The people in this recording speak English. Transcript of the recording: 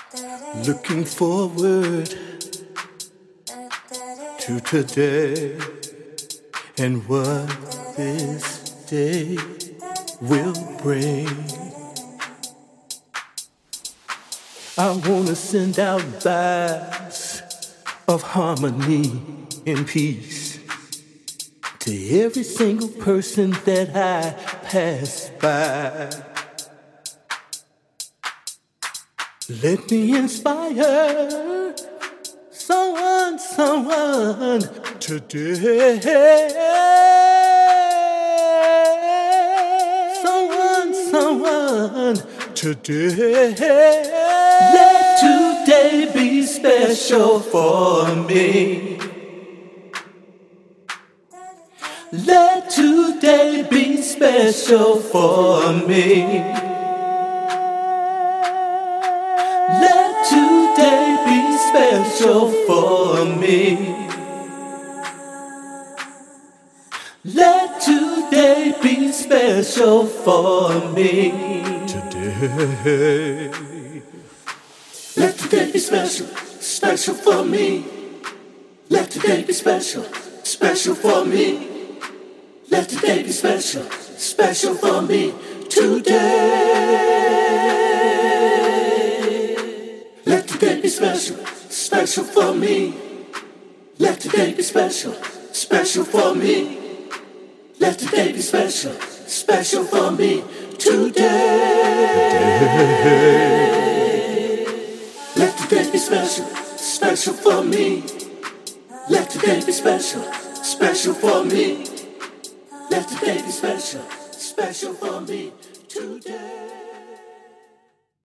Looking forward to today and what this day will bring. I wanna send out vibes of harmony and peace to every single person that I pass by. Let me inspire someone today. Someone today. Let today be special for me. Let today be special for me. Let today be special for me. Let today be special for me. Today. Let today be special, special for me. Let today be special, special for me. Let today be special, special for me today. Let today be special, special for me. Let today be special, special for me. Let today be special, special for me today. Let today be special, special for me. Let today be special, special for me. Let today be special, special for me today.